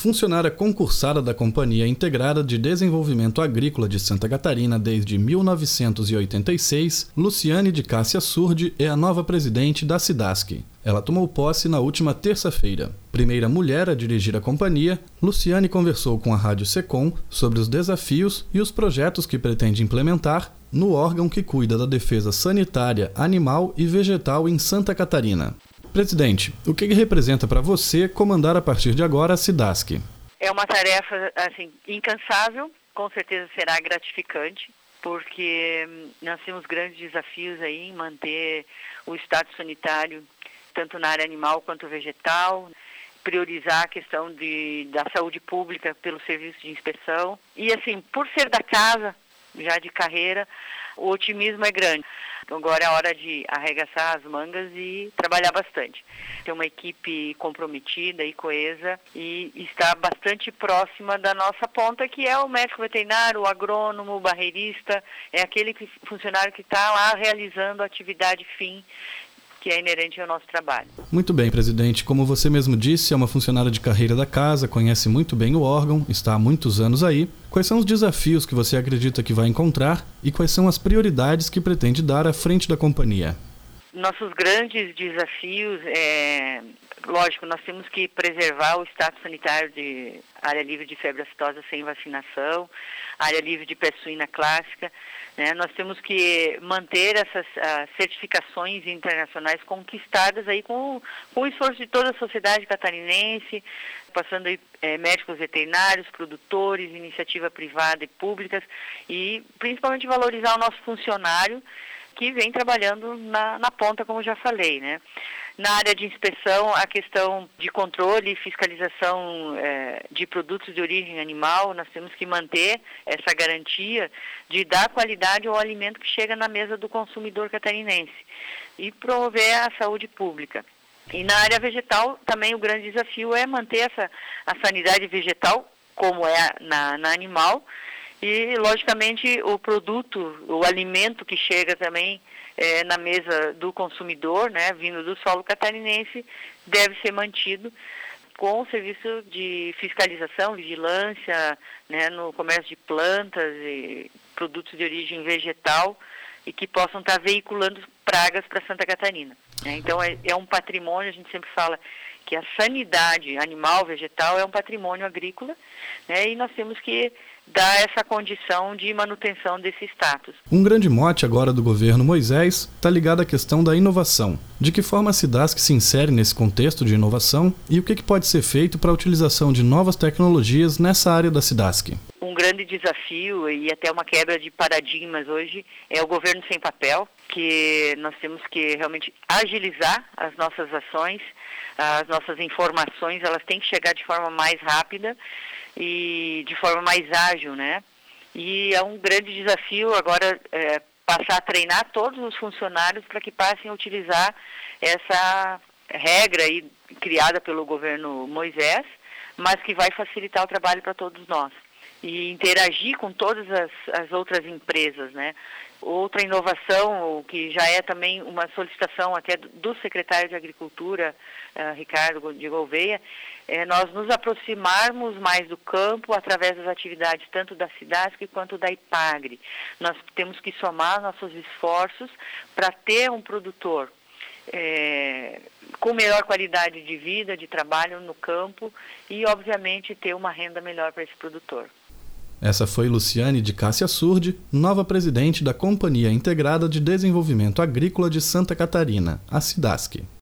Funcionária concursada da Companhia Integrada de Desenvolvimento Agrícola de Santa Catarina desde 1986, Luciane de Cássia Surdi é a nova presidente da SIDASC. Ela tomou posse na última terça-feira. Primeira mulher a dirigir a companhia, Luciane conversou com a Rádio Secom sobre os desafios e os projetos que pretende implementar no órgão que cuida da defesa sanitária, animal e vegetal em Santa Catarina. Presidente, o que representa para você comandar a partir de agora a SIDASC? É uma tarefa incansável, com certeza será gratificante, porque nós temos grandes desafios aí em manter o status sanitário, tanto na área animal quanto vegetal, priorizar a questão da saúde pública pelo serviço de inspeção. E por ser da casa, já de carreira, o otimismo é grande. Agora é a hora de arregaçar as mangas e trabalhar bastante. Ter uma equipe comprometida e coesa e estar bastante próxima da nossa ponta, que é o médico veterinário, o agrônomo, o barreirista, é aquele funcionário que está lá realizando a atividade fim que é inerente ao nosso trabalho. Muito bem, presidente. Como você mesmo disse, é uma funcionária de carreira da casa, conhece muito bem o órgão, está há muitos anos aí. Quais são os desafios que você acredita que vai encontrar e quais são as prioridades que pretende dar à frente da companhia? Nossos grandes desafios lógico, nós temos que preservar o status sanitário de área livre de febre aftosa sem vacinação, área livre de peste suína clássica, né? Nós temos que manter essas certificações internacionais conquistadas aí com o esforço de toda a sociedade catarinense, passando aí médicos veterinários, produtores, iniciativa privada e públicas, e principalmente valorizar o nosso funcionário que vem trabalhando na ponta, como já falei, né? Na área de inspeção, a questão de controle e fiscalização de produtos de origem animal, nós temos que manter essa garantia de dar qualidade ao alimento que chega na mesa do consumidor catarinense e promover a saúde pública. E na área vegetal, também o grande desafio é manter a sanidade vegetal, como é na animal, e, logicamente, o produto, o alimento que chega também na mesa do consumidor, né, vindo do solo catarinense, deve ser mantido com o serviço de fiscalização, vigilância, né, no comércio de plantas e produtos de origem vegetal e que possam estar veiculando pragas para Santa Catarina. Né? Então, é um patrimônio, a gente sempre fala que a sanidade animal, vegetal, é um patrimônio agrícola, né, e nós temos que dar essa condição de manutenção desse status. Um grande mote agora do governo Moisés está ligado à questão da inovação. De que forma a SIDASC se insere nesse contexto de inovação e o que pode ser feito para a utilização de novas tecnologias nessa área da SIDASC? Um grande desafio e até uma quebra de paradigmas hoje é o governo sem papel, que nós temos que realmente agilizar as nossas ações, as nossas informações, elas têm que chegar de forma mais rápida e de forma mais ágil, né? E é um grande desafio agora passar a treinar todos os funcionários para que passem a utilizar essa regra aí, criada pelo governo Moisés, mas que vai facilitar o trabalho para todos nós. E interagir com todas as outras empresas, né? Outra inovação, que já é também uma solicitação até do secretário de Agricultura, Ricardo de Gouveia, é nós nos aproximarmos mais do campo através das atividades tanto da SIDASC quanto da IPAGRE. Nós temos que somar nossos esforços para ter um produtor com melhor qualidade de vida, de trabalho no campo e, obviamente, ter uma renda melhor para esse produtor. Essa foi Luciane de Cássia Surdi, nova presidente da Companhia Integrada de Desenvolvimento Agrícola de Santa Catarina, a SIDASC.